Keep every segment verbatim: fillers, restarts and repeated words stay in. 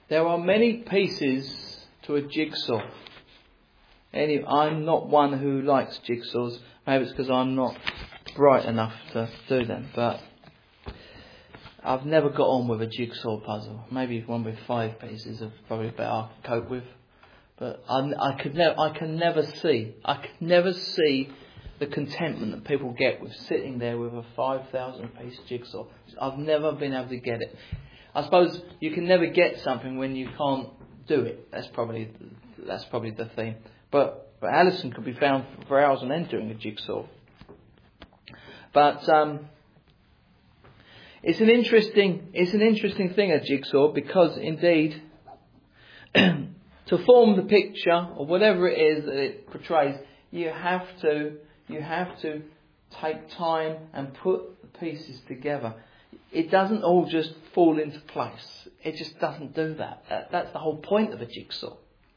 There are many pieces to a jigsaw. Anyway, I'm not one who likes jigsaws. Maybe it's because I'm not bright enough to do them. But I've never got on with a jigsaw puzzle. Maybe one with five pieces is probably better I can cope with. But I, I could never, I can never see, I could never see the contentment that people get with sitting there with a five thousand piece jigsaw. I've never been able to get it. I suppose you can never get something when you can't do it. That's probably that's probably the thing. But, but Alison could be found for hours on end doing a jigsaw. But um, it's an interesting it's an interesting thing, a jigsaw, because indeed to form the picture or whatever it is that it portrays, you have to you have to take time and put the pieces together. It doesn't all just fall into place. It just doesn't do that. that. That's the whole point of a jigsaw.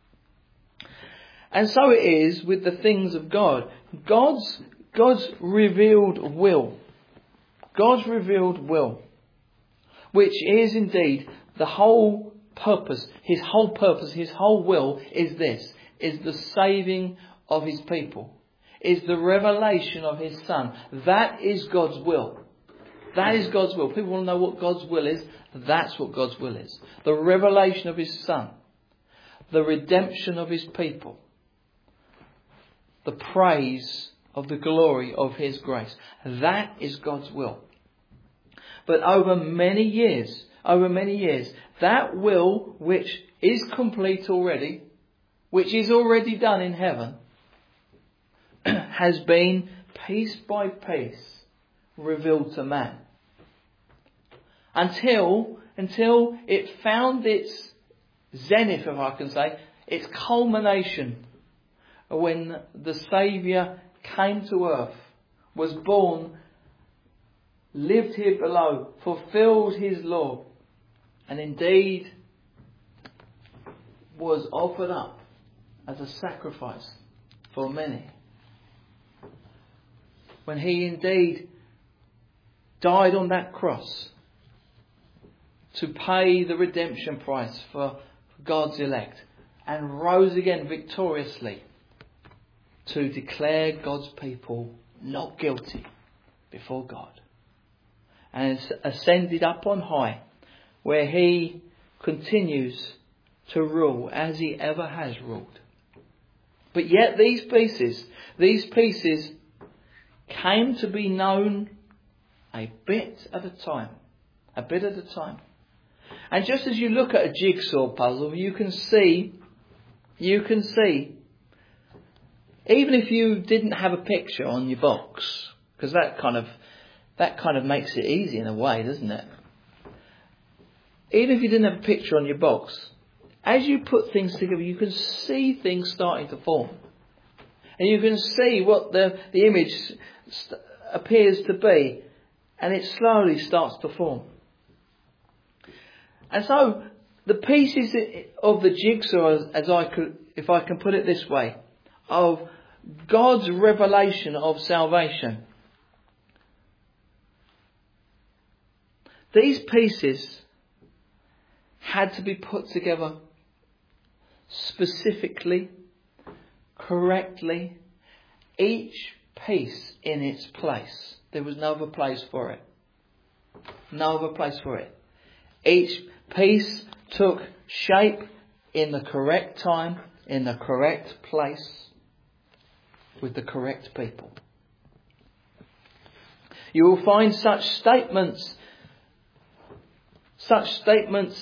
And so it is with the things of God. God's God's revealed will. God's revealed will, which is indeed the whole purpose. His whole purpose, his whole will is this, is the saving of his people, is the revelation of his Son. That is God's will. That is God's will. People want to know what God's will is. That's what God's will is. The revelation of his Son. The redemption of his people. The praise of the glory of his grace. That is God's will. But over many years, over many years, that will, which is complete already, which is already done in heaven, has been piece by piece revealed to man. Until, until it found its zenith, if I can say, its culmination, when the Saviour came to earth, was born, lived here below, fulfilled his law, and indeed was offered up as a sacrifice for many. When he indeed died on that cross to pay the redemption price for God's elect, and rose again victoriously to declare God's people not guilty before God, and ascended up on high, where he continues to rule as he ever has ruled. But yet these pieces, these pieces came to be known a bit at a time, a bit at a time. And just as you look at a jigsaw puzzle, you can see, you can see, even if you didn't have a picture on your box, because that kind of, that kind of makes it easy in a way, doesn't it? Even if you didn't have a picture on your box, as you put things together, you can see things starting to form. And you can see what the, the image st- appears to be. And it slowly starts to form. And so, the pieces of the jigsaw, as, as I could, if I can put it this way, of God's revelation of salvation. These pieces had to be put together specifically, correctly, each piece in its place. There was no other place for it. No other place for it. Each piece took shape in the correct time, in the correct place, with the correct people. You will find such statements, such statements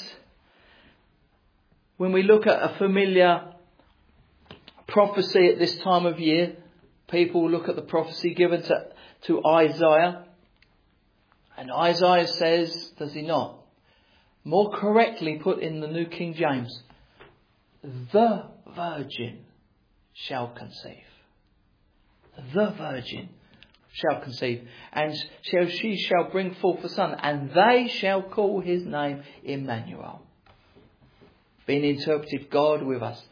when we look at a familiar prophecy at this time of year. People look at the prophecy given to, to Isaiah. And Isaiah says, does he not? More correctly put in the New King James, the virgin shall conceive. The virgin shall conceive, and shall she shall bring forth a son, and they shall call his name Emmanuel. Being interpreted, God with us.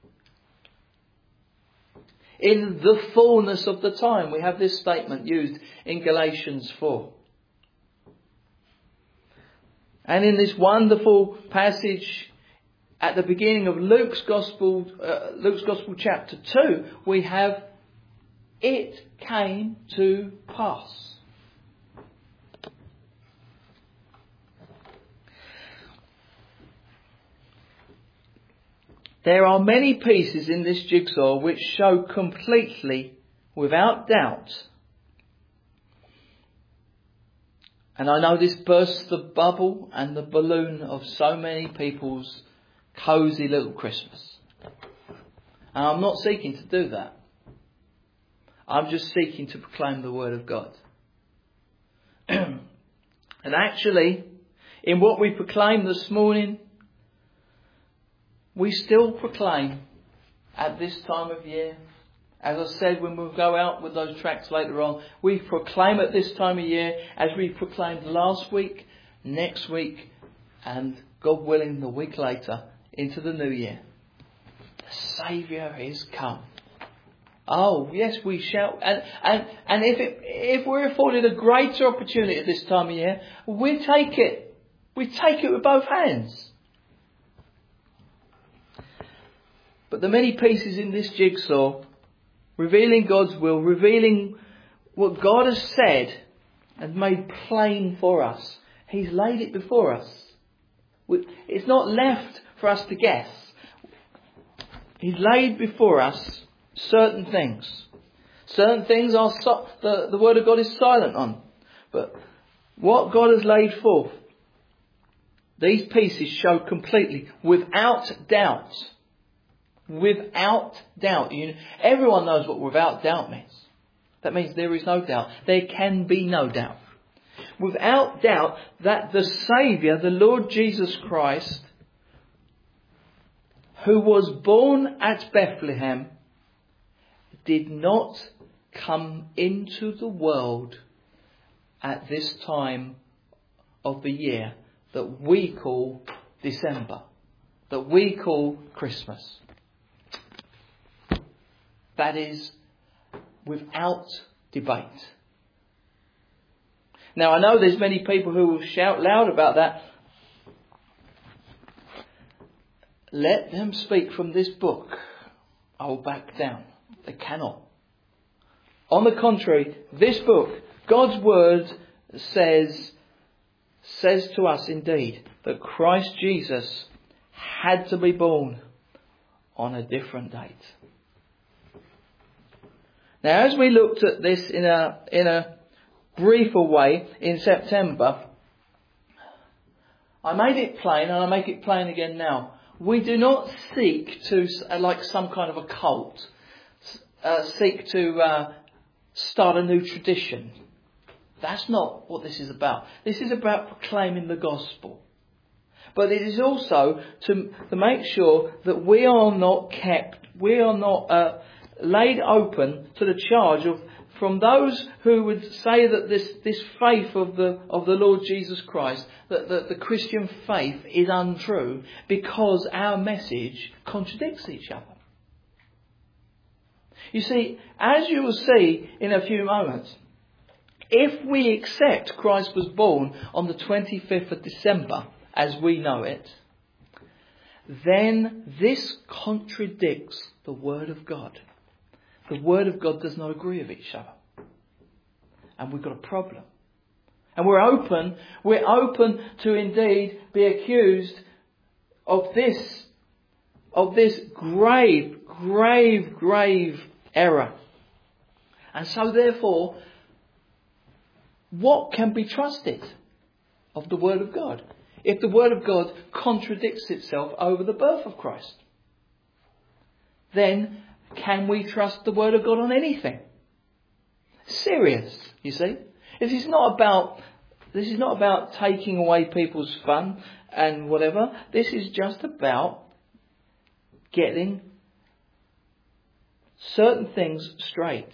In the fullness of the time, we have this statement used in Galatians four. And in this wonderful passage at the beginning of Luke's Gospel, uh, Luke's Gospel chapter two, we have it came to pass. There are many pieces in this jigsaw which show completely, without doubt, and I know this bursts the bubble and the balloon of so many people's cosy little Christmas. And I'm not seeking to do that. I'm just seeking to proclaim the Word of God. And actually, in what we proclaim this morning, we still proclaim at this time of year, as I said when we go out with those tracts later on, we proclaim at this time of year, as we proclaimed last week, next week, and God willing the week later, into the new year. The Saviour is come. Oh, yes, we shall. And, and, and if, it, if we're afforded a greater opportunity at this time of year, we take it. We take it with both hands. But the many pieces in this jigsaw, revealing God's will, revealing what God has said and made plain for us. He's laid it before us. It's not left for us to guess. He's laid before us certain things. Certain things are so, the, the Word of God is silent on. But what God has laid forth, these pieces show completely, without doubt, without doubt. You know, everyone knows what without doubt means. That means there is no doubt. There can be no doubt. Without doubt that the Saviour, the Lord Jesus Christ, who was born at Bethlehem, did not come into the world at this time of the year that we call December, that we call Christmas. That is without debate. Now, I know there's many people who will shout loud about that. Let them speak from this book. I will back down. They cannot. On the contrary, this book, God's Word, says, says to us indeed that Christ Jesus had to be born on a different date. Now, as we looked at this in a in a briefer way in September, I made it plain, and I make it plain again now. We do not seek to, like some kind of a cult, uh, seek to uh, start a new tradition. That's not what this is about. This is about proclaiming the gospel. But it is also to, to make sure that we are not kept, we are not uh, laid open to the charge of from those who would say that this, this faith of the of the Lord Jesus Christ, that, that the Christian faith is untrue because our message contradicts each other. You see, as you will see in a few moments, if we accept Christ was born on the twenty-fifth of December, as we know it, then this contradicts the Word of God. The Word of God does not agree with each other. And we've got a problem. And we're open, we're open to indeed be accused of this, of this grave, grave, grave error. And so therefore, what can be trusted of the Word of God if the Word of God contradicts itself over the birth of Christ? Then can we trust the Word of God on anything? Serious, you see. This is not about this is not about taking away people's fun and whatever. This is just about getting certain things straight.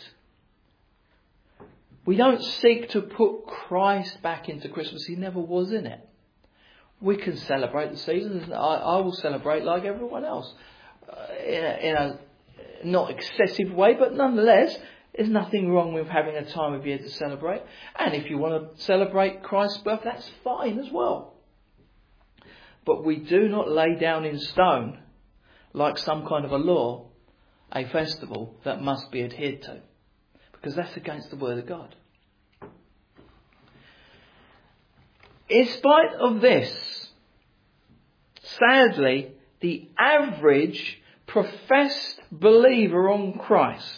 We don't seek to put Christ back into Christmas. He never was in it. We can celebrate the season. I, I will celebrate like everyone else. Uh, in a, in a not excessive way, but nonetheless, there's nothing wrong with having a time of year to celebrate. And if you want to celebrate Christ's birth, that's fine as well. but we do not lay down in stone, like some kind of a law, a festival that must be adhered to. Because that's against the word of God. In spite of this, sadly, the average professed believer on Christ.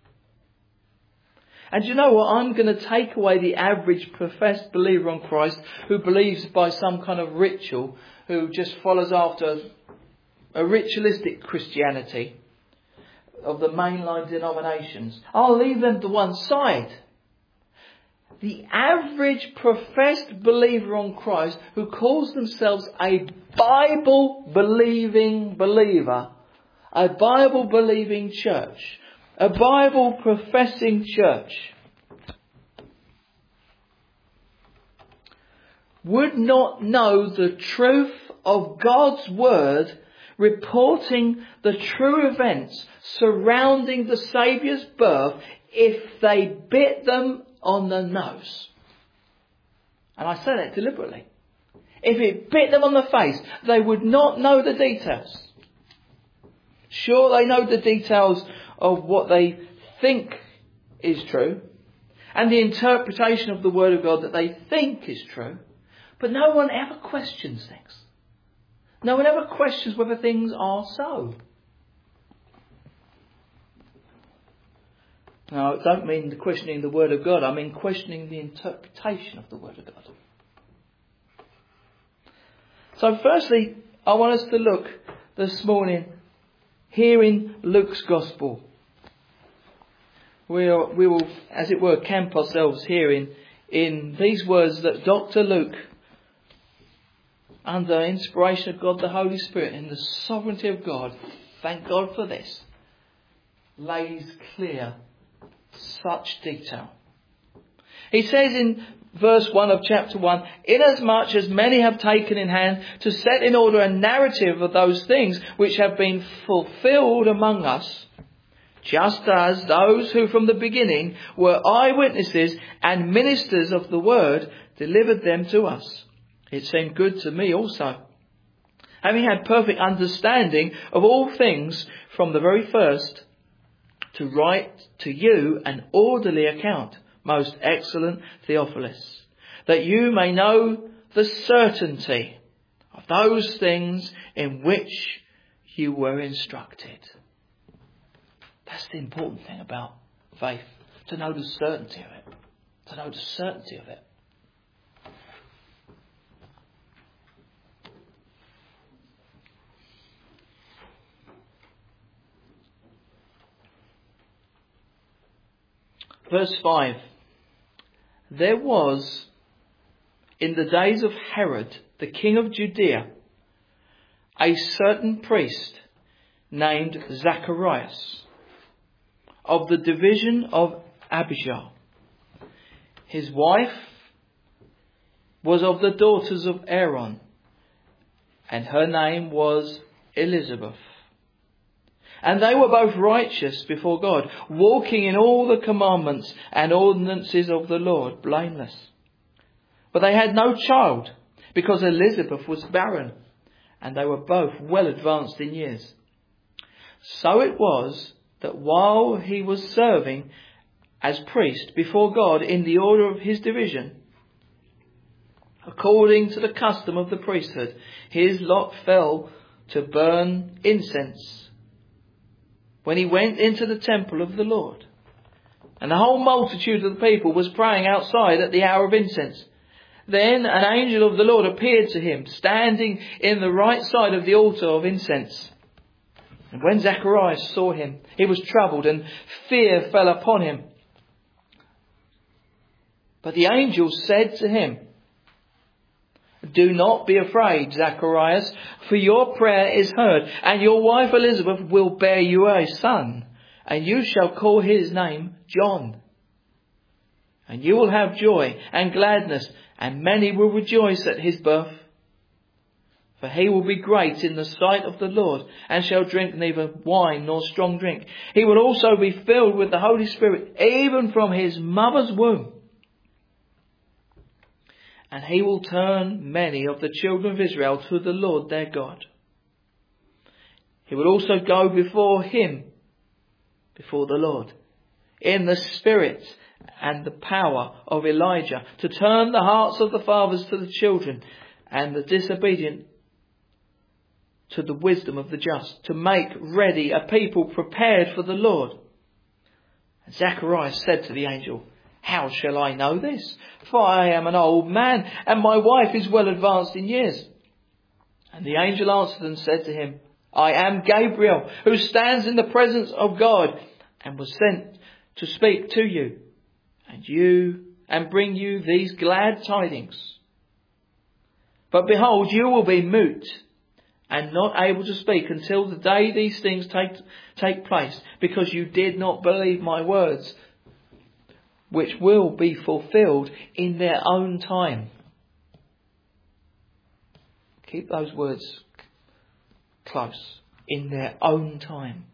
And you know what? I'm going to take away the average professed believer on Christ who believes by some kind of ritual, who just follows after a ritualistic Christianity of the mainline denominations. I'll leave them to one side. The average professed believer on Christ who calls themselves a Bible-believing believer, a Bible-believing church, a Bible-professing church, would not know the truth of God's word, reporting the true events surrounding the Saviour's birth, if they bit them on the nose. And I say that deliberately. If it bit them on the face, they would not know the details. Sure, they know the details of what they think is true, and the interpretation of the Word of God that they think is true, but no one ever questions things. No one ever questions whether things are so. Now, I don't mean the questioning the Word of God. I mean questioning the interpretation of the Word of God. So firstly, I want us to look this morning here in Luke's Gospel. We, are, we will, as it were, camp ourselves here in, in these words that Doctor Luke, under inspiration of God the Holy Spirit, in the sovereignty of God, thank God for this, lays clear such detail. He says in verse one of chapter one, inasmuch as many have taken in hand to set in order a narrative of those things which have been fulfilled among us, just as those who from the beginning were eyewitnesses and ministers of the word delivered them to us. It seemed good to me also, having had perfect understanding of all things from the very first, to write to you an orderly account, most excellent Theophilus, that you may know the certainty of those things in which you were instructed. That's the important thing about faith, to know the certainty of it. To know the certainty of it. Verse five. There was, in the days of Herod, the king of Judea, a certain priest named Zacharias, of the division of Abijah. His wife was of the daughters of Aaron, and her name was Elizabeth. And they were both righteous before God, walking in all the commandments and ordinances of the Lord, blameless. But they had no child, because Elizabeth was barren, and they were both well advanced in years. So it was that while he was serving as priest before God in the order of his division, according to the custom of the priesthood, his lot fell to burn incense when he went into the temple of the Lord. And the whole multitude of the people was praying outside at the hour of incense. Then an angel of the Lord appeared to him, standing in the right side of the altar of incense. And when Zacharias saw him, he was troubled, and fear fell upon him. But the angel said to him, do not be afraid, Zacharias, for your prayer is heard, and your wife Elizabeth will bear you a son, and you shall call his name John. And you will have joy and gladness, and many will rejoice at his birth. For he will be great in the sight of the Lord, and shall drink neither wine nor strong drink. He will also be filled with the Holy Spirit, even from his mother's womb. and he will turn many of the children of Israel to the Lord their God. He will also go before him, before the Lord, in the spirit and the power of Elijah, to turn the hearts of the fathers to the children, and the disobedient to the wisdom of the just, to make ready a people prepared for the Lord. And Zacharias said to the angel, "How shall I know this? For I am an old man, and my wife is well advanced in years." And the angel answered and said to him, "I am Gabriel, who stands in the presence of God, and was sent to speak to you, and you, and bring you these glad tidings. But behold, you will be mute, and not able to speak until the day these things take, take place, because you did not believe my words, which will be fulfilled in their own time." Keep those words close. In their own time.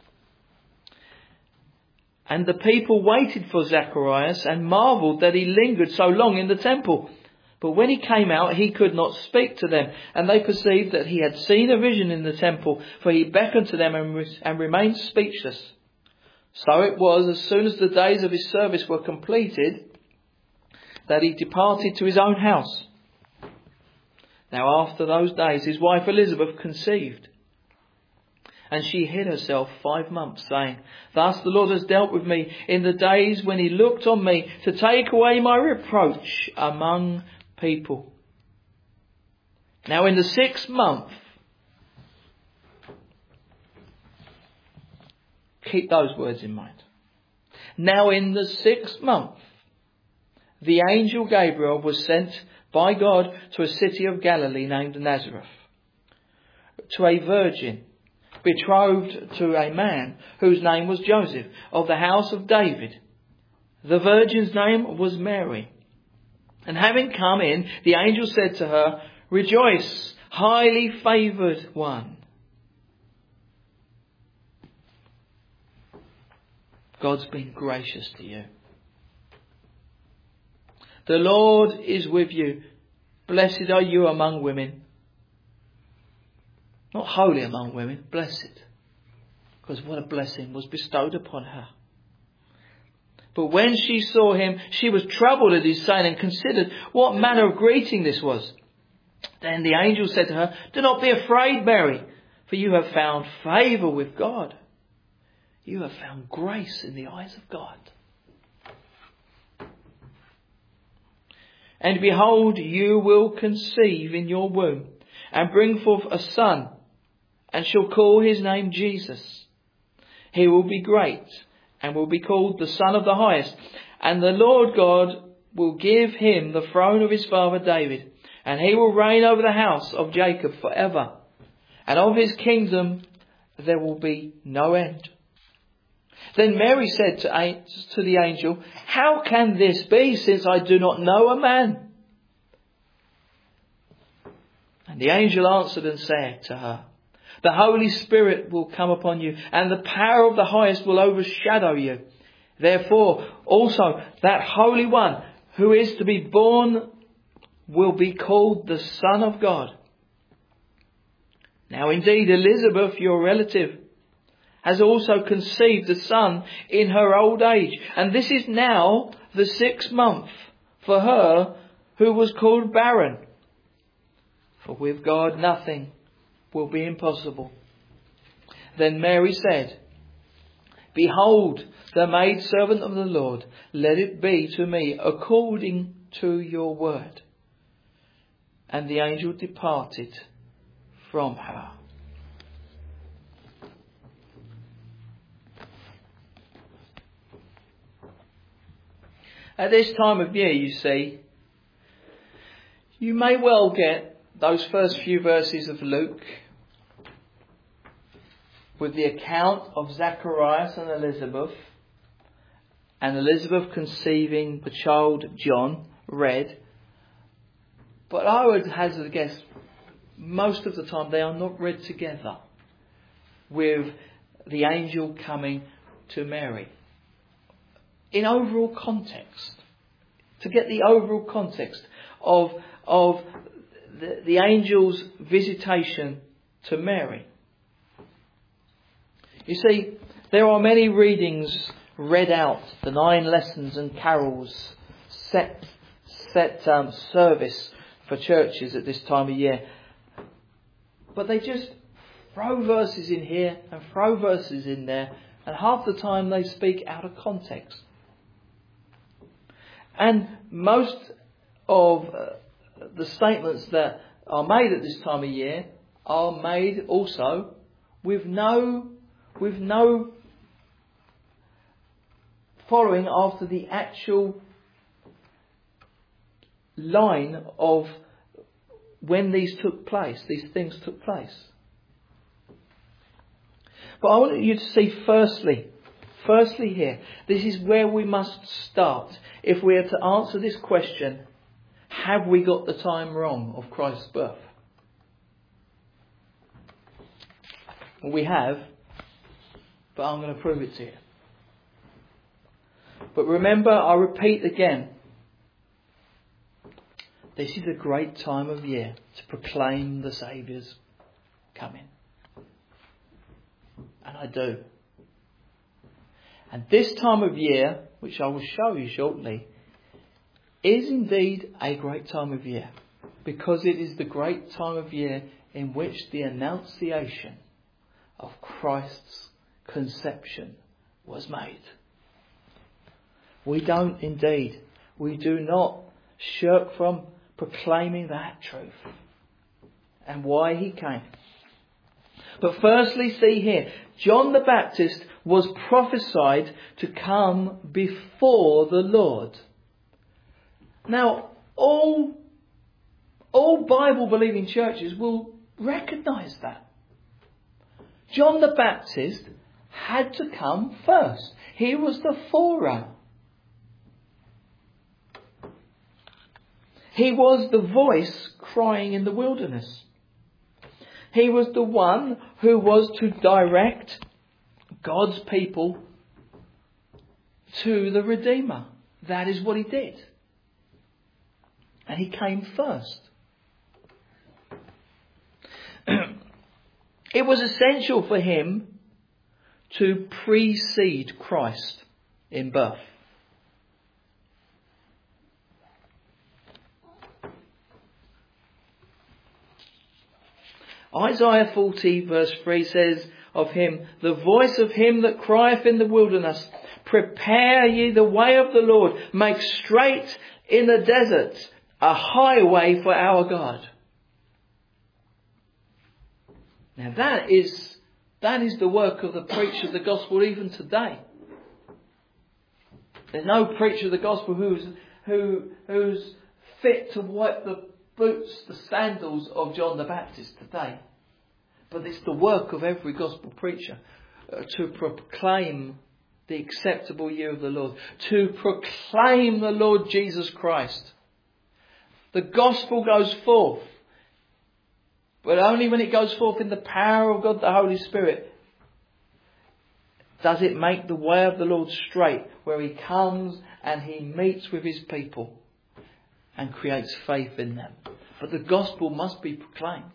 And the people waited for Zacharias and marvelled that he lingered so long in the temple. But when he came out, he could not speak to them, and they perceived that he had seen a vision in the temple, for he beckoned to them and, re- and remained speechless. So it was, as soon as the days of his service were completed, that he departed to his own house. Now after those days, his wife Elizabeth conceived, and she hid herself five months, saying, "Thus the Lord has dealt with me in the days when he looked on me to take away my reproach among people." Now in the sixth month, keep those words in mind. Now in the sixth month, the angel Gabriel was sent by God to a city of Galilee named Nazareth, to a virgin betrothed to a man whose name was Joseph, of the house of David. The virgin's name was Mary. And having come in, the angel said to her, "Rejoice, highly favoured one. God's been gracious to you. The Lord is with you. Blessed are you among women." Not holy among women, blessed. Because what a blessing was bestowed upon her. But when she saw him, she was troubled at his saying, and considered what manner of greeting this was. Then the angel said to her, "Do not be afraid, Mary, for you have found favour with God. You have found grace in the eyes of God. And behold, you will conceive in your womb, and bring forth a son, and shall call his name Jesus. He will be great, and will be called the Son of the Highest. And the Lord God will give him the throne of his father David, and he will reign over the house of Jacob forever. And of his kingdom there will be no end." Then Mary said to, to the angel, "How can this be, since I do not know a man?" And the angel answered and said to her, "The Holy Spirit will come upon you, and the power of the Highest will overshadow you. Therefore, also that Holy One who is to be born will be called the Son of God. Now indeed, Elizabeth, your relative, has also conceived a son in her old age, and this is now the sixth month for her who was called barren. For with God nothing will be impossible." Then Mary said, "Behold, the maidservant of the Lord, let it be to me according to your word." And the angel departed from her. At this time of year, you see, you may well get those first few verses of Luke with the account of Zacharias and Elizabeth, and Elizabeth conceiving the child John, read. But I would hazard a guess, most of the time they are not read together with the angel coming to Mary. In overall context, to get the overall context of, of the, the angel's visitation to Mary. You see, there are many readings read out, the nine lessons and carols, set, set um, service for churches at this time of year. But they just throw verses in here and throw verses in there, and half the time they speak out of context. And most of uh, the statements that are made at this time of year are made also with no, with no following after the actual line of when these took place, these things took place. But I want you to see firstly, firstly here, this is where we must start if we are to answer this question, have we got the time wrong of Christ's birth? We have, but I'm going to prove it to you. But remember, I repeat again, this is a great time of year to proclaim the Saviour's coming. And I do. And this time of year, which I will show you shortly, is indeed a great time of year. Because it is the great time of year in which the annunciation of Christ's conception was made. We don't indeed, we do not shirk from proclaiming that truth and why he came. But firstly, see here, John the Baptist was prophesied to come before the Lord. Now, all, all Bible-believing churches will recognise that. John the Baptist had to come first. He was the forerunner. He was the voice crying in the wilderness. He was the one who was to direct God's people to the Redeemer. That is what he did. And he came first. It was essential for him to precede Christ in birth. Isaiah forty verse three says of him, the voice of him that crieth in the wilderness, prepare ye the way of the Lord, make straight in the desert a highway for our God. Now that is, that is the work of the preacher of the gospel even today. There's no preacher of the gospel who's, who, who's fit to wipe the boots, the sandals of John the Baptist today. But it's the work of every gospel preacher uh, to proclaim the acceptable year of the Lord, to proclaim the Lord Jesus Christ. The gospel goes forth, but only when it goes forth in the power of God the Holy Spirit does it make the way of the Lord straight, where he comes and he meets with his people and creates faith in them. But the gospel must be proclaimed.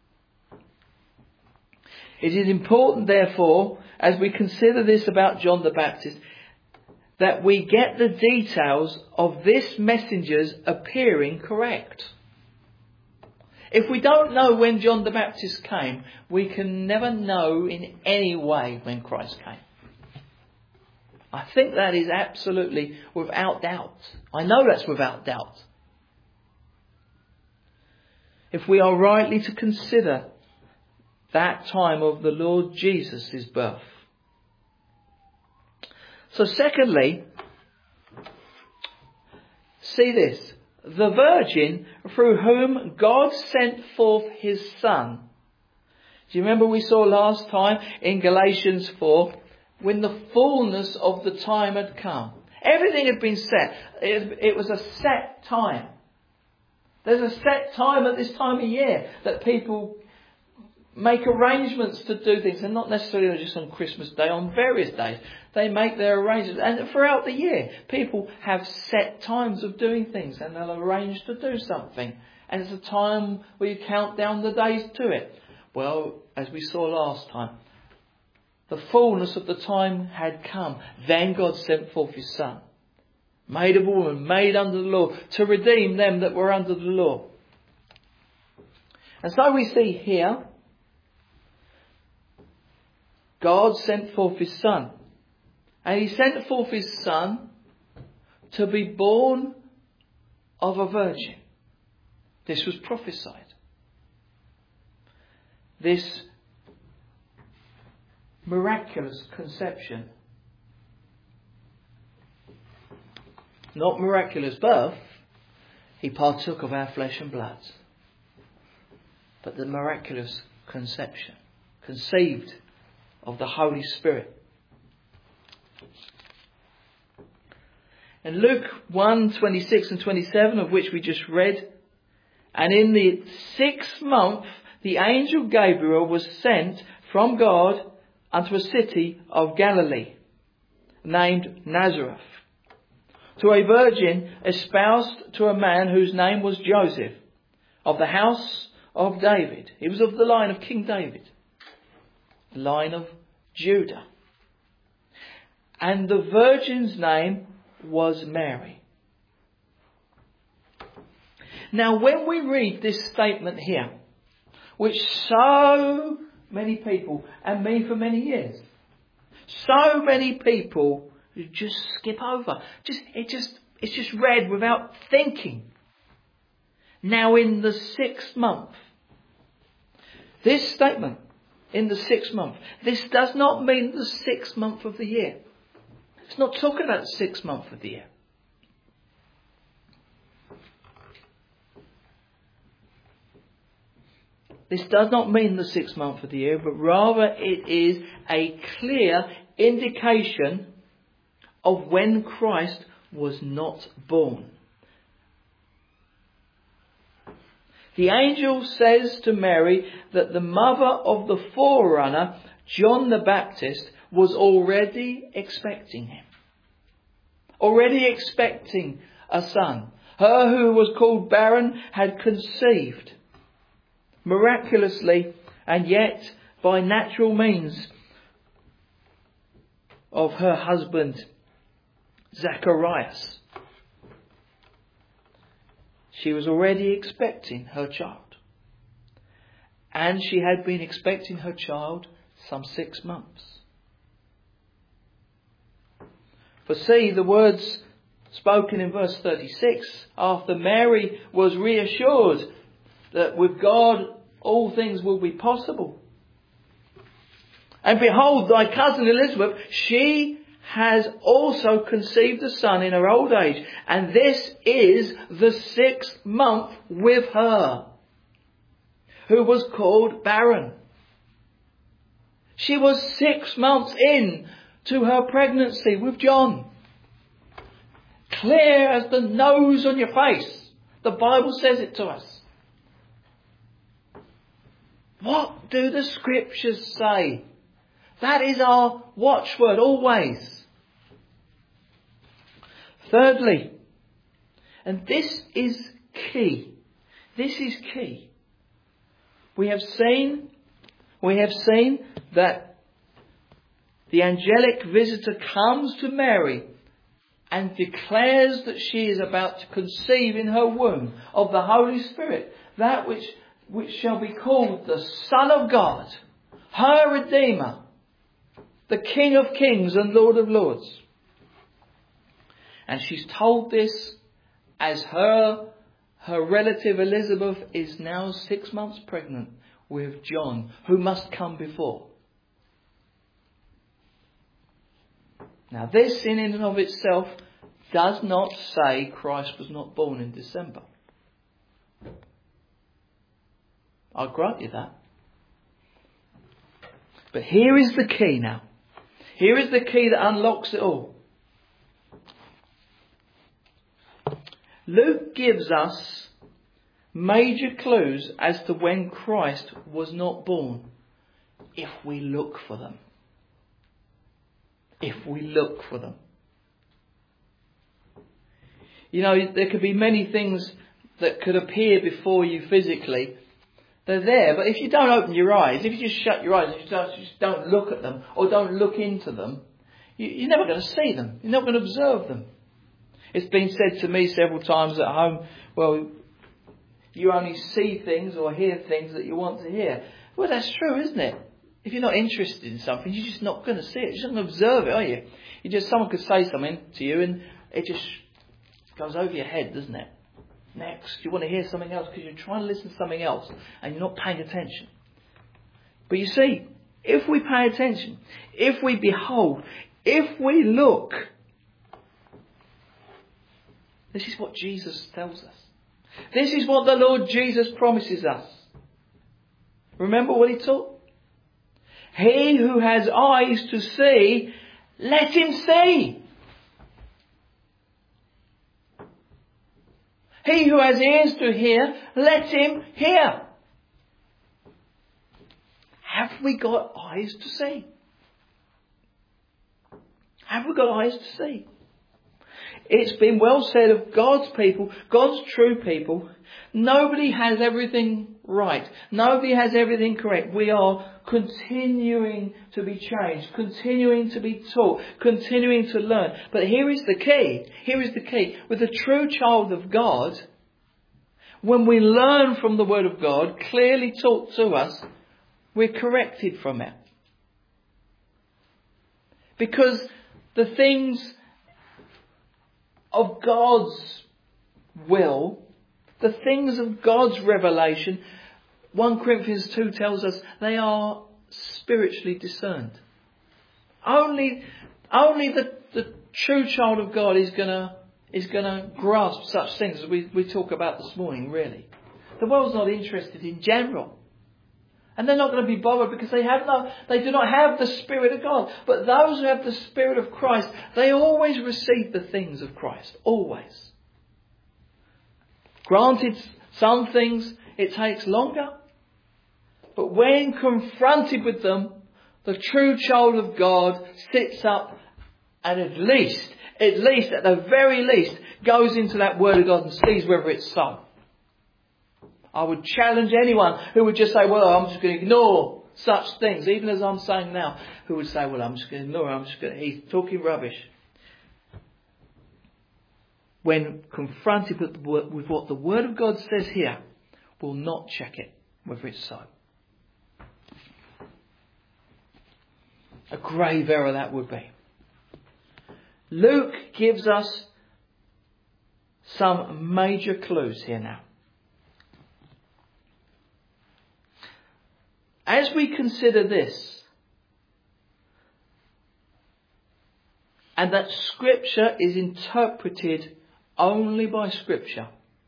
It is important, therefore, as we consider this about John the Baptist, that we get the details of this messenger's appearing correct. If we don't know when John the Baptist came, we can never know in any way when Christ came. I think that is absolutely without doubt. I know that's without doubt. If we are rightly to consider that time of the Lord Jesus' birth. So secondly, see this. The virgin through whom God sent forth his Son. Do you remember we saw last time in Galatians four, when the fullness of the time had come. Everything had been set. It, it was a set time. There's a set time at this time of year that people make arrangements to do things, and not necessarily just on Christmas Day, on various days. They make their arrangements, and throughout the year, people have set times of doing things, and they'll arrange to do something. And it's a time where you count down the days to it. Well, as we saw last time, the fullness of the time had come. Then God sent forth his Son, made of a woman, made under the law, to redeem them that were under the law. And so we see here, God sent forth his Son. And he sent forth his Son to be born of a virgin. This was prophesied. This miraculous conception. Not miraculous birth. He partook of our flesh and blood. But the miraculous conception. Conceived of the Holy Spirit. In Luke one, twenty-six and twenty-seven, of which we just read, and in the sixth month the angel Gabriel was sent from God unto a city of Galilee, named Nazareth, to a virgin espoused to a man whose name was Joseph, of the house of David. He was of the line of King David, the line of Judah. And the virgin's name was Mary. Now, when we read this statement here, which so many people, and me for many years, so many people just skip over. Just it just it's just read without thinking. Now, in the sixth month, this statement, in the sixth month, this does not mean the sixth month of the year. It's not talking about the sixth month of the year. This does not mean the sixth month of the year, but rather it is a clear indication of when Christ was not born. The angel says to Mary that the mother of the forerunner, John the Baptist, was already expecting him. Already expecting a son. Her who was called barren had conceived miraculously, and yet by natural means, of her husband Zacharias. She was already expecting her child. And she had been expecting her child some six months. For see, the words spoken in verse thirty-six, after Mary was reassured that with God all things will be possible. And behold, thy cousin Elizabeth, she has also conceived a son in her old age. And this is the sixth month with her, who was called barren. She was six months in to her pregnancy with John. Clear as the nose on your face. The Bible says it to us. What do the scriptures say? That is our watchword always. Thirdly, and this is key. This is key. We have seen, we have seen that the angelic visitor comes to Mary and declares that she is about to conceive in her womb of the Holy Spirit, that which, which shall be called the Son of God, her Redeemer, the King of Kings and Lord of Lords. And she's told this as her, her relative Elizabeth is now six months pregnant with John, who must come before. Now this in and of itself does not say Christ was not born in December. I'll grant you that. But here is the key now. Here is the key that unlocks it all. Luke gives us major clues as to when Christ was not born if we look for them. If we look for them. You know, there could be many things that could appear before you physically. They're there, but if you don't open your eyes, if you just shut your eyes, if you don't, just don't look at them or don't look into them, you, you're never going to see them. You're not going to observe them. It's been said to me several times at home, well, you only see things or hear things that you want to hear. Well, that's true, isn't it? If you're not interested in something, you're just not going to see it. You're just not going to observe it, are you? You just, someone could say something to you and it just goes over your head, doesn't it? Next, you want to hear something else because you're trying to listen to something else and you're not paying attention. But you see, if we pay attention, if we behold, if we look, this is what Jesus tells us. This is what the Lord Jesus promises us. Remember what he taught? He who has eyes to see, let him see. He who has ears to hear, let him hear. Have we got eyes to see? Have we got eyes to see? It's been well said of God's people, God's true people, nobody has everything right. Nobody has everything correct. We are continuing to be changed, continuing to be taught, continuing to learn. But here is the key. Here is the key. With a true child of God, when we learn from the Word of God, clearly taught to us, we're corrected from it. Because the things of God's will, the things of God's revelation, First Corinthians two tells us they are spiritually discerned. Only, only the, the true child of God is gonna is gonna grasp such things as we, we talk about this morning, really. The world's not interested in general. And they're not going to be bothered because they have no, they do not have the Spirit of God. But those who have the Spirit of Christ, they always receive the things of Christ. Always. Granted, some things it takes longer. But when confronted with them, the true child of God sits up and at least, at least, at the very least, goes into that Word of God and sees whether it's so. I would challenge anyone who would just say, well, I'm just going to ignore such things, even as I'm saying now, who would say, well, I'm just going to ignore, I'm just going to, he's talking rubbish. When confronted with, with what the Word of God says here, will not check it, whether it's so. A grave error that would be. Luke gives us some major clues here now. As we consider this, and that Scripture is interpreted only by Scripture,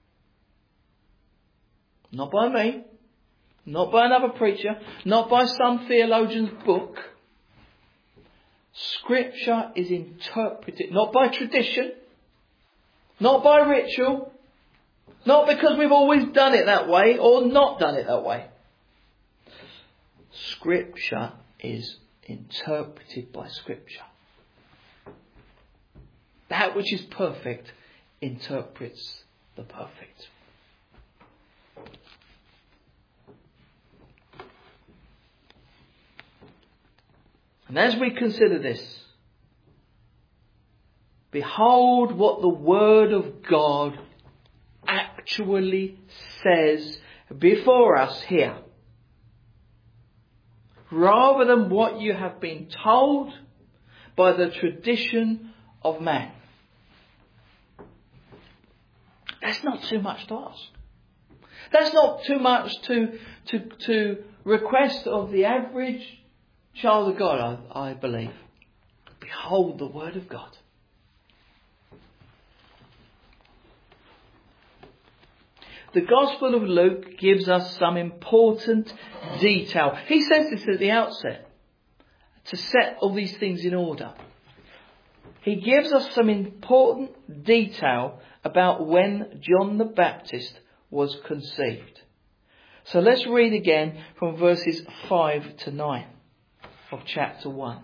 not by me, not by another preacher, not by some theologian's book. Scripture is interpreted not by tradition, not by ritual, not because we've always done it that way or not done it that way. Scripture is interpreted by Scripture. That which is perfect interprets the perfect. And as we consider this, behold what the Word of God actually says before us here. Rather than what you have been told by the tradition of man. That's not too much to ask. That's not too much to, to, to request of the average child of God, I, I believe. Behold the Word of God. The Gospel of Luke gives us some important detail. He says this at the outset, to set all these things in order. He gives us some important detail about when John the Baptist was conceived. So let's read again from verses five to nine of chapter one.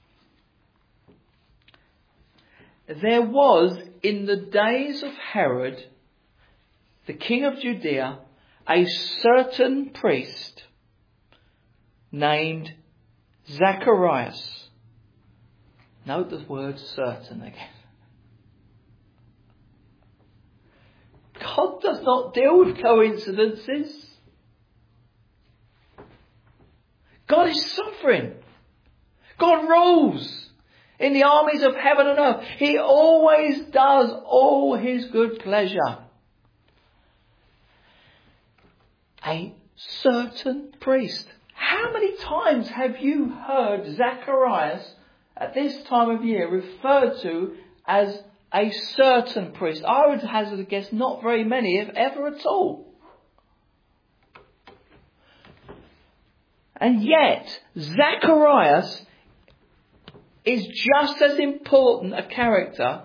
There was in the days of Herod, the king of Judea, a certain priest named Zacharias. Note the word certain again. God does not deal with coincidences. God is sovereign. God rules in the armies of heaven and earth. He always does all his good pleasure. A certain priest. How many times have you heard Zacharias at this time of year referred to as a certain priest? I would hazard a guess not very many, if ever at all. And yet, Zacharias is just as important a character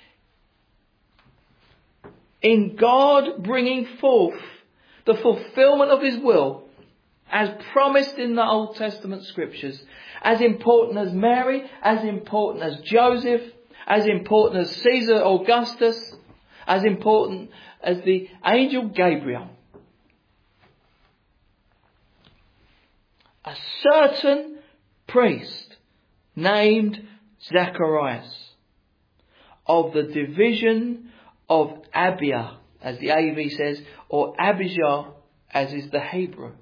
in God bringing forth the fulfillment of his will as promised in the Old Testament scriptures. As important as Mary, as important as Joseph, as important as Caesar Augustus, as important as the angel Gabriel. A certain priest named Zacharias of the division of Abia, as the A V says, or Abijah, as is the Hebrew.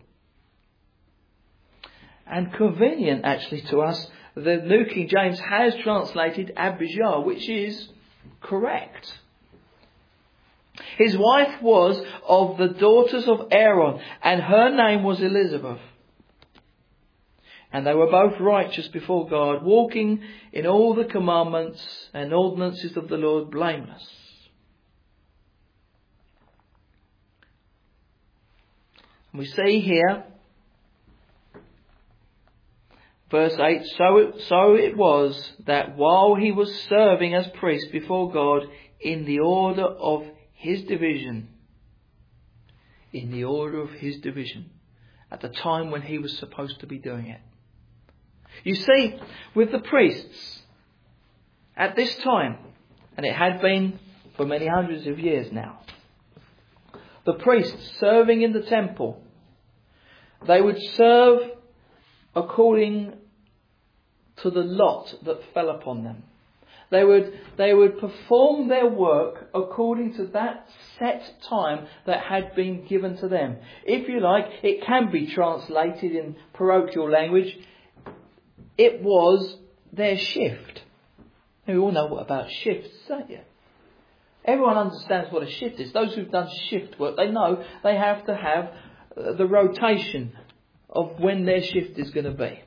And convenient actually to us, the New King James has translated Abijah, which is correct. His wife was of the daughters of Aaron, and her name was Elizabeth. And they were both righteous before God, walking in all the commandments and ordinances of the Lord blameless. We see here, verse eight, so it, so it was that while he was serving as priest before God in the order of his division, in the order of his division, at the time when he was supposed to be doing it. You see, with the priests, at this time, and it had been for many hundreds of years now, the priests serving in the temple, they would serve according to the lot that fell upon them. They would, they would perform their work according to that set time that had been given to them. If you like, it can be translated in parochial language. It was their shift. Now, we all know what about shifts, don't you? Everyone understands what a shift is. Those who've done shift work, they know they have to have uh, the rotation of when their shift is going to be.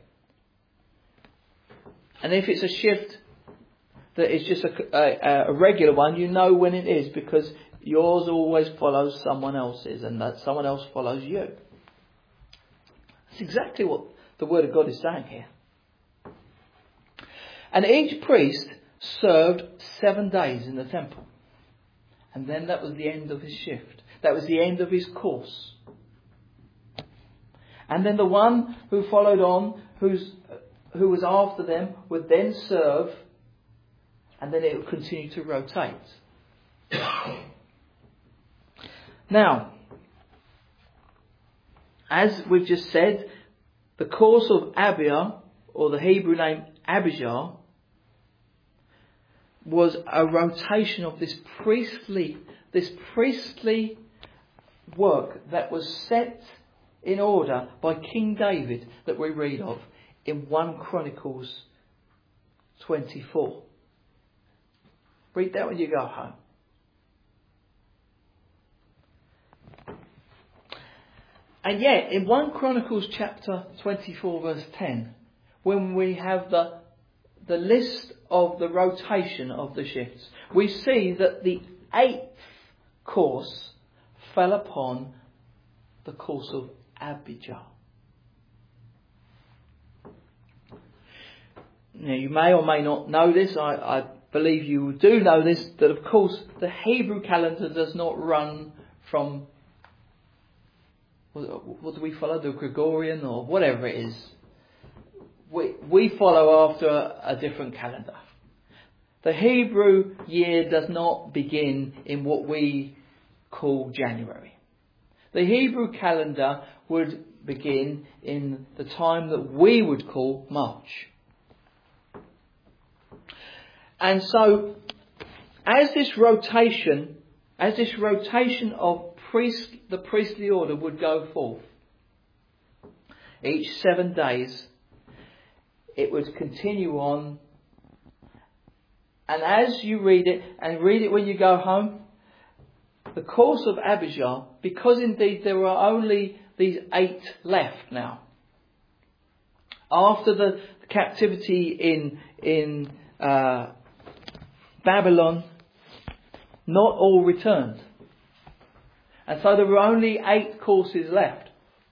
And if it's a shift that is just a, a, a regular one, you know when it is, because yours always follows someone else's, and that someone else follows you. That's exactly what the Word of God is saying here. And each priest served seven days in the temple. And then that was the end of his shift. That was the end of his course. And then the one who followed on, who's, who was after them, would then serve, and then it would continue to rotate. Now, as we've just said, the course of Abia, or the Hebrew name Abijah, was a rotation of this priestly, this priestly work that was set in order by King David that we read of in First Chronicles twenty-four. Read that when you go home. And yet, in First Chronicles chapter twenty-four verse ten, when we have the the list of the rotation of the shifts, we see that the eighth course fell upon the course of Abijah. Now, you may or may not know this. I, I believe you do know this, that of course the Hebrew calendar does not run from what, what do we follow? The Gregorian or whatever it is. We, we follow after a, a different calendar. The Hebrew year does not begin in what we call January. The Hebrew calendar would begin in the time that we would call March. And so, as this rotation, as this rotation of priest, the priestly order would go forth, each seven days, it would continue on. And as you read it, and read it when you go home, the course of Abijah, because indeed there are only these eight left now. After the captivity in in uh, Babylon, not all returned. And so there were only eight courses left.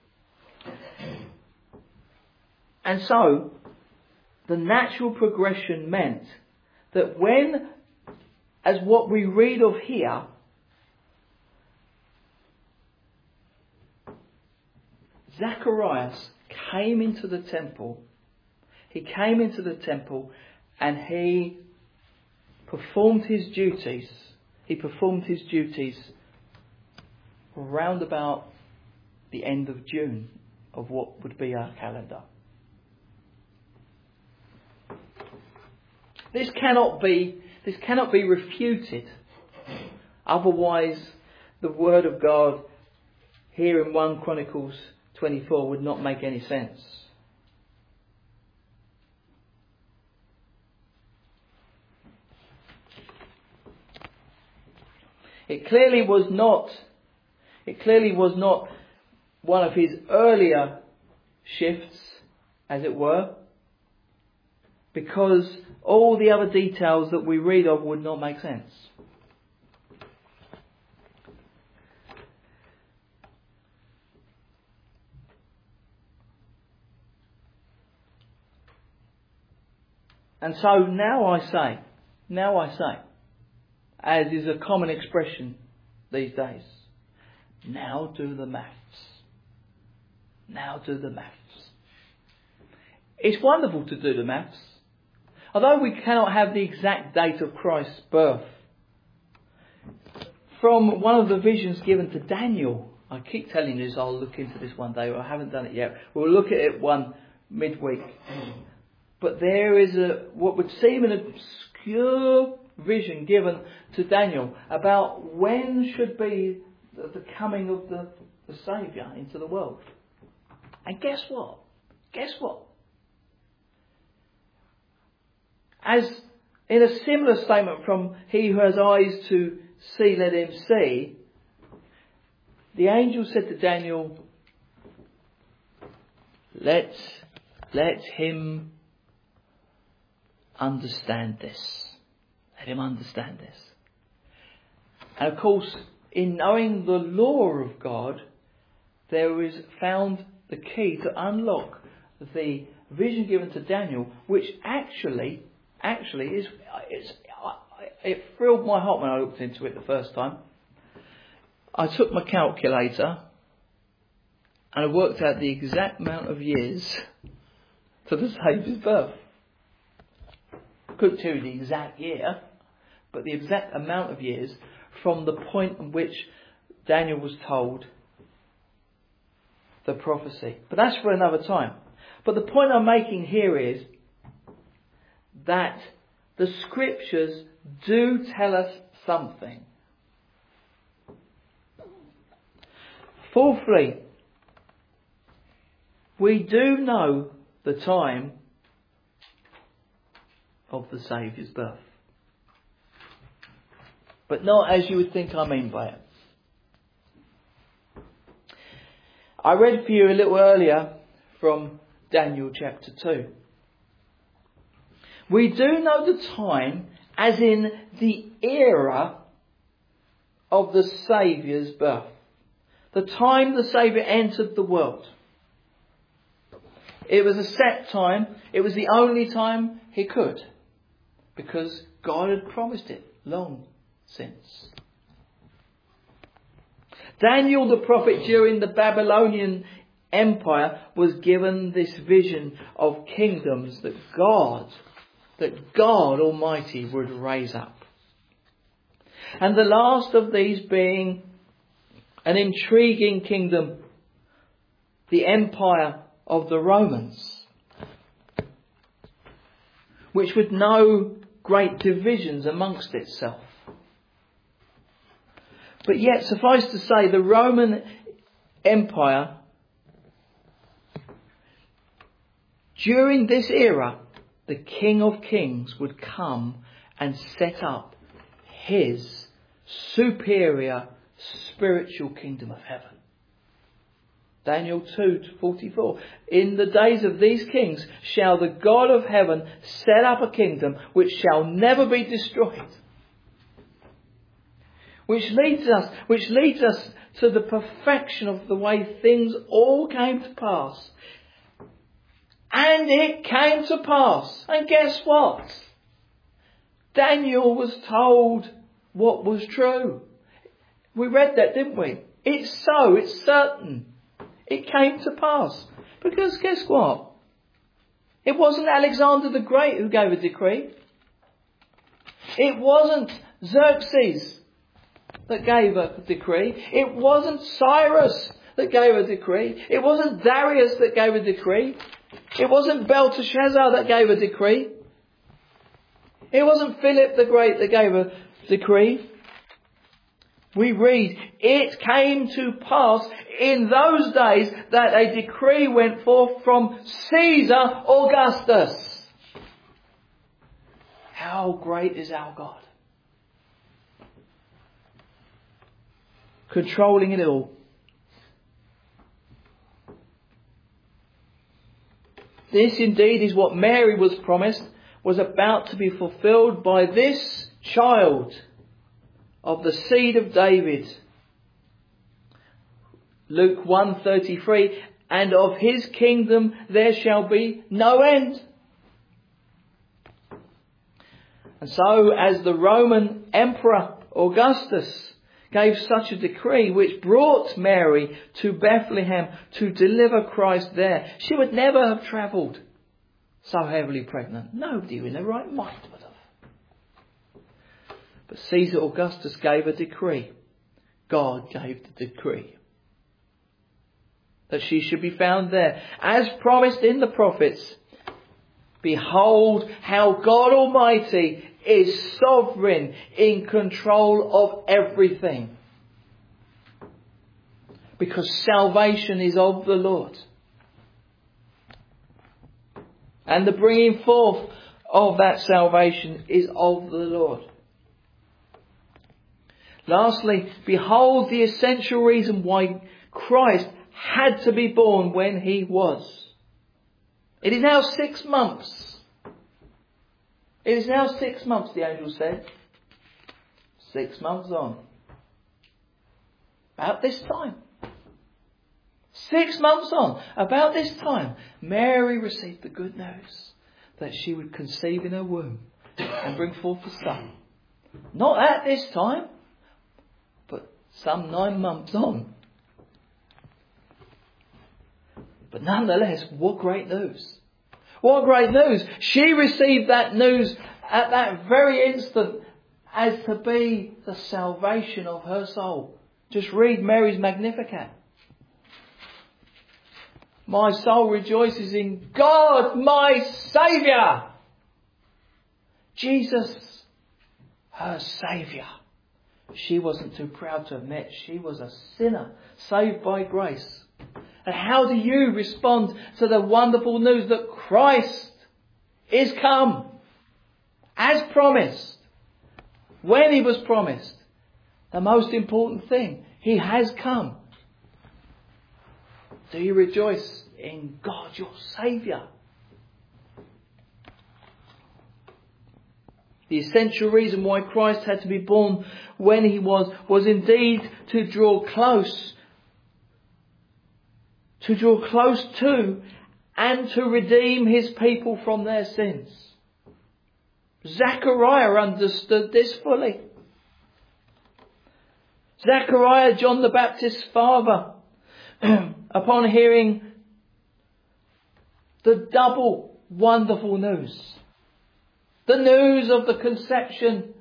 And so, the natural progression meant that when, as what we read of here, Zacharias came into the temple, he came into the temple and he performed his duties. He performed his duties around about the end of June of what would be our calendar. This cannot be, this cannot be refuted. Otherwise, the word of God here in First Chronicles twenty-four would not make any sense. It clearly was not, it clearly was not one of his earlier shifts, as it were, because all the other details that we read of would not make sense. And so now I say, now I say, as is a common expression these days, now do the maths. Now do the maths. It's wonderful to do the maths. Although we cannot have the exact date of Christ's birth, from one of the visions given to Daniel, I keep telling you this, I'll look into this one day, but I haven't done it yet. We'll look at it one midweek. But there is a what would seem an obscure vision given to Daniel about when should be the, the coming of the, the Saviour into the world. And guess what? Guess what? As in a similar statement from He who has eyes to see, let him see, the angel said to Daniel, let, let him understand this. Let him understand this. And of course, in knowing the law of God, there is found the key to unlock the vision given to Daniel, which actually, actually is, it's, it thrilled my heart when I looked into it the first time. I took my calculator and I worked out the exact amount of years to the Saviour's birth. Couldn't tell you the exact year, but the exact amount of years from the point at which Daniel was told the prophecy. But that's for another time. But the point I'm making here is that the scriptures do tell us something. Fourthly, we do know the time of the Saviour's birth. But not as you would think I mean by it. I read for you a little earlier from Daniel chapter two. We do know the time as in the era of the Saviour's birth. The time the Saviour entered the world. It was a set time. It was the only time he could. Because God had promised it long since. Daniel the prophet during the Babylonian Empire was given this vision of kingdoms that God, that God Almighty would raise up. And the last of these being an intriguing kingdom, the empire of the Romans, which would know great divisions amongst itself. But yet, suffice to say, the Roman Empire, during this era, the King of Kings would come and set up his superior spiritual kingdom of heaven. Daniel two forty-four. In the days of these kings shall the God of heaven set up a kingdom which shall never be destroyed. Which leads us, which leads us to the perfection of the way things all came to pass. And it came to pass. And guess what? Daniel was told what was true. We read that, didn't we? It's so, it's certain. It came to pass. Because guess what? It wasn't Alexander the Great who gave a decree. It wasn't Xerxes that gave a decree. It wasn't Cyrus that gave a decree. It wasn't Darius that gave a decree. It wasn't Belteshazzar that gave a decree. It wasn't Philip the Great that gave a decree. We read, it came to pass in those days that a decree went forth from Caesar Augustus. How great is our God? Controlling it all. This indeed is what Mary was promised, was about to be fulfilled by this child of the seed of David. Luke one thirty-three, and of his kingdom there shall be no end. And so as the Roman Emperor Augustus gave such a decree which brought Mary to Bethlehem to deliver Christ there, she would never have travelled so heavily pregnant. Nobody in their right mind would have. But Caesar Augustus gave a decree. God gave the decree that she should be found there. As promised in the prophets, behold how God Almighty is sovereign in control of everything. Because salvation is of the Lord. And the bringing forth of that salvation is of the Lord. Lastly, behold the essential reason why Christ had to be born when he was. It is now six months. It is now six months, the angel said. Six months on. About this time. Six months on. About this time, Mary received the good news that she would conceive in her womb and bring forth a son. Not at this time, but some nine months on. But nonetheless, what great news. What great news. She received that news at that very instant as to be the salvation of her soul. Just read Mary's Magnificat. My soul rejoices in God, my Saviour. Jesus, her Saviour. She wasn't too proud to admit she was a sinner saved by grace. And how do you respond to the wonderful news that Christ is come as promised? When he was promised, the most important thing, he has come. Do you rejoice in God, your Saviour? The essential reason why Christ had to be born when he was, was indeed to draw close to draw close to and to redeem his people from their sins. Zechariah understood this fully. Zechariah, John the Baptist's father, upon hearing the double wonderful news, the news of the conception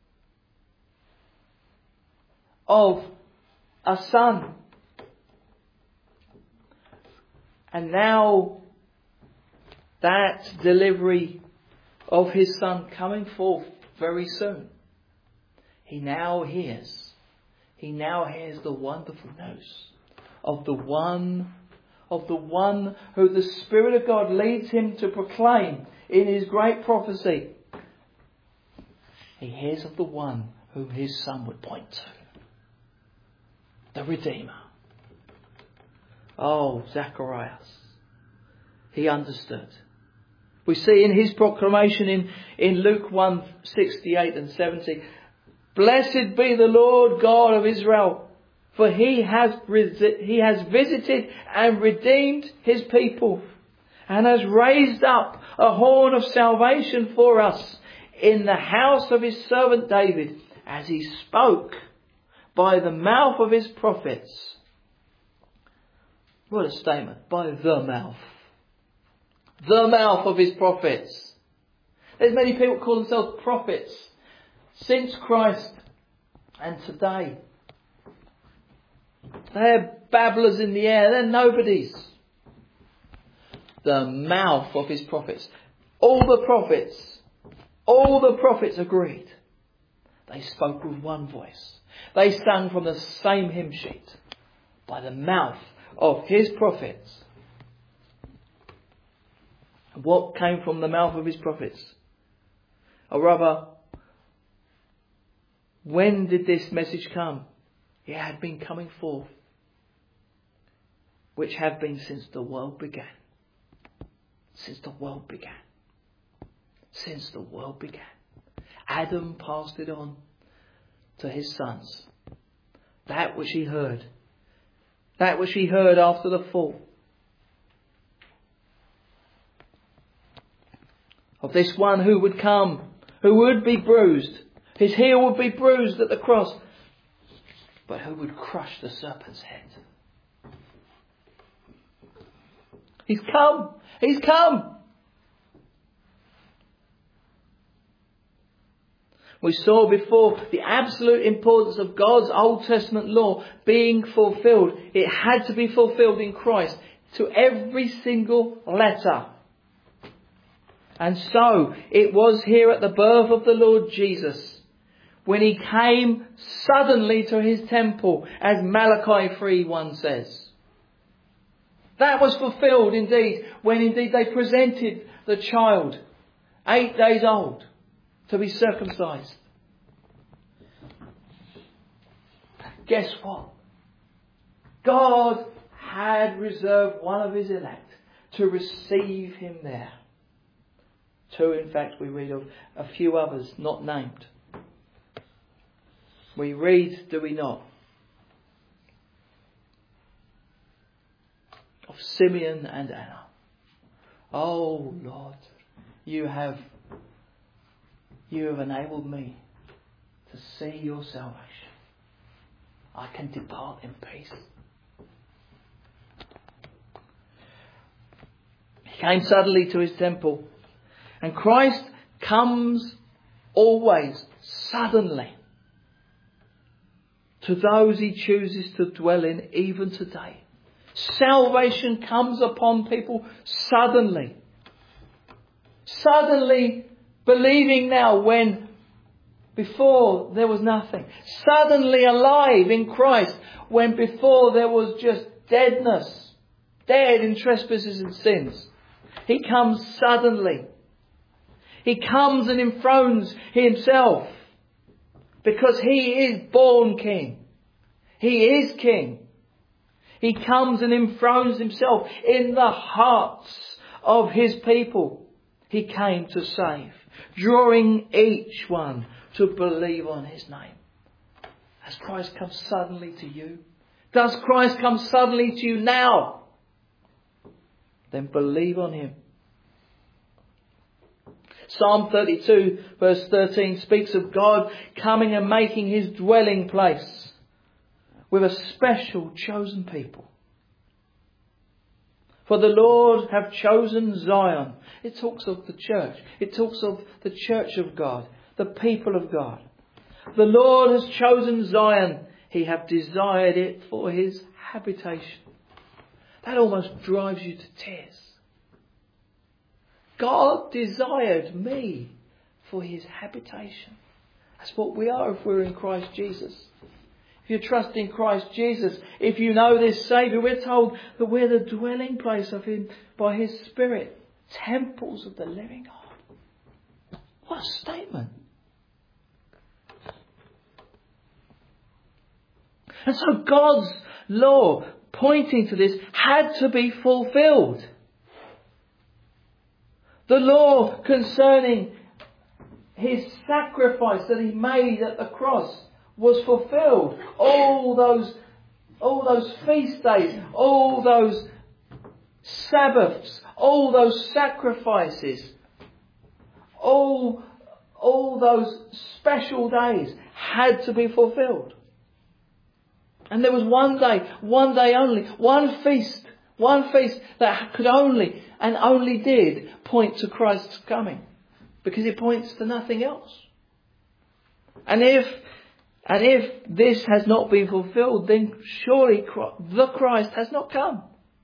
of a son, and now that delivery of his son coming forth very soon, he now hears, he now hears the wonderful news of the one, of the one who the Spirit of God leads him to proclaim in his great prophecy. He hears of the one whom his son would point to, the Redeemer. Oh, Zacharias, he understood. We see in his proclamation in, in Luke one, sixty-eight and seventy, "Blessed be the Lord God of Israel, for he has, he has visited and redeemed his people, and has raised up a horn of salvation for us in the house of his servant David, as he spoke by the mouth of his prophets." What a statement. By the mouth. The mouth of his prophets. There's many people call themselves prophets since Christ and today. They're babblers in the air. They're nobodies. The mouth of his prophets. All the prophets, all the prophets agreed. They spoke with one voice. They sang from the same hymn sheet. By the mouth of his prophets. What came from the mouth of his prophets? Or rather, when did this message come? It had been coming forth, which have been since the world began. Since the world began. Since the world began. Adam passed it on to his sons. That which he heard. That which he heard after the fall. Of this one who would come, who would be bruised. His heel would be bruised at the cross, but who would crush the serpent's head. He's come. He's come. We saw before the absolute importance of God's Old Testament law being fulfilled. It had to be fulfilled in Christ to every single letter. And so it was here at the birth of the Lord Jesus, when he came suddenly to his temple, as Malachi three one says. That was fulfilled indeed, when indeed they presented the child, eight days old, to be circumcised. Guess what? God had reserved one of his elect to receive him there. Two, in fact, we read of a few others not named. We read, do we not, of Simeon and Anna. Oh Lord, you have you have enabled me to see your salvation. I can depart in peace. He came suddenly to his temple. And Christ comes always suddenly to those he chooses to dwell in, even today. Salvation comes upon people suddenly. Suddenly believing now when before there was nothing. Suddenly alive in Christ when before there was just deadness. Dead in trespasses and sins. He comes suddenly. He comes and enthrones himself because he is born king. He is king. He comes and enthrones himself in the hearts of his people. He came to save, drawing each one to believe on his name. Has Christ come suddenly to you? Does Christ come suddenly to you now? Then believe on him. Psalm thirty-two verse thirteen speaks of God coming and making his dwelling place with a special chosen people. For the Lord have chosen Zion. It talks of the church. It talks of the church of God, the people of God. The Lord has chosen Zion. He hath desired it for his habitation. That almost drives you to tears. God desired me for his habitation. That's what we are if we're in Christ Jesus. If you trust in Christ Jesus, if you know this Saviour, we're told that we're the dwelling place of him by his Spirit. Temples of the living God. What a statement. And so God's law, pointing to this, had to be fulfilled. The law concerning his sacrifice that he made at the cross was fulfilled. All those, all those feast days, all those Sabbaths, all those sacrifices, all, all those special days had to be fulfilled. And there was one day, one day only, one feast, one feast that could only and only did point to Christ's coming. Because it points to nothing else. And if, and if this has not been fulfilled, then surely the Christ has not come.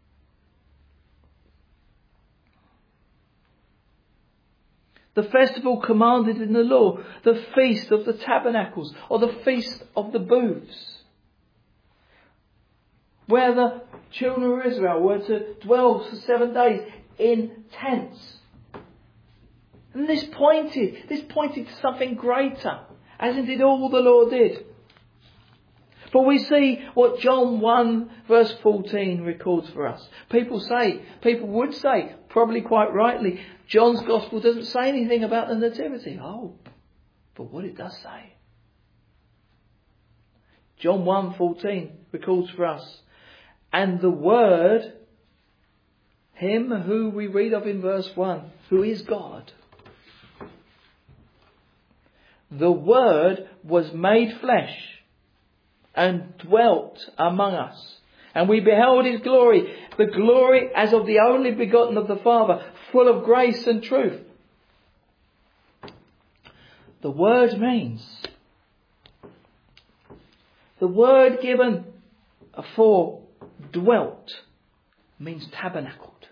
The festival commanded in the law, the feast of the tabernacles, or the feast of the booths, where the children of Israel were to dwell for seven days in tents. And this pointed, this pointed to something greater, as indeed all the law did. For we see what John one verse fourteen records for us. People say, people would say, probably quite rightly, John's Gospel doesn't say anything about the Nativity. Oh, but what it does say. John one fourteen records for us, and the Word, him who we read of in verse one, who is God. The Word was made flesh and dwelt among us. And we beheld his glory, the glory as of the only begotten of the Father, full of grace and truth. The word means, the word given for dwelt means tabernacled.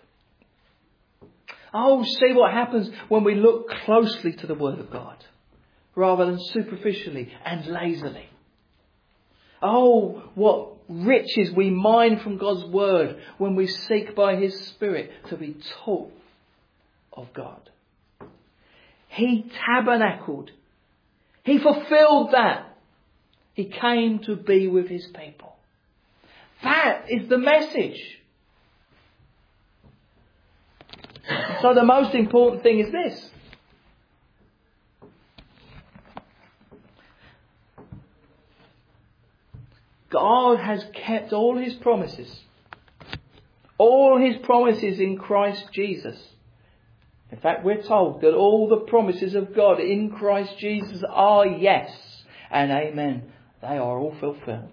Oh, see what happens when we look closely to the Word of God, rather than superficially and lazily. Oh, what riches we mine from God's Word when we seek by his Spirit to be taught of God. He tabernacled. He fulfilled that. He came to be with his people. That is the message. So the most important thing is this. God has kept all his promises. All his promises in Christ Jesus. In fact, we're told that all the promises of God in Christ Jesus are yes and amen. They are all fulfilled.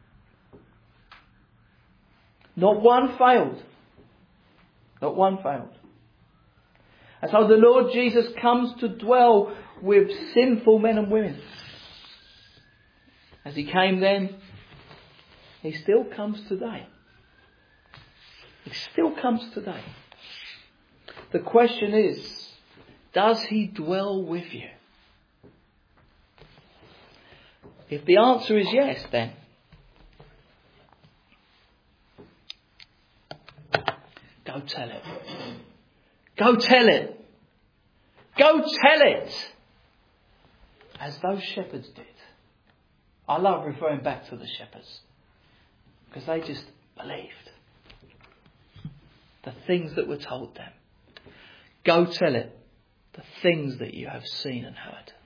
Not one failed. Not one failed. And so the Lord Jesus comes to dwell with sinful men and women. As he came then, he still comes today. He still comes today. The question is, does he dwell with you? If the answer is yes, then go tell it. Go tell it. Go tell it. As those shepherds did. I love referring back to the shepherds. Because they just believed the things that were told them. Go tell it, the things that you have seen and heard.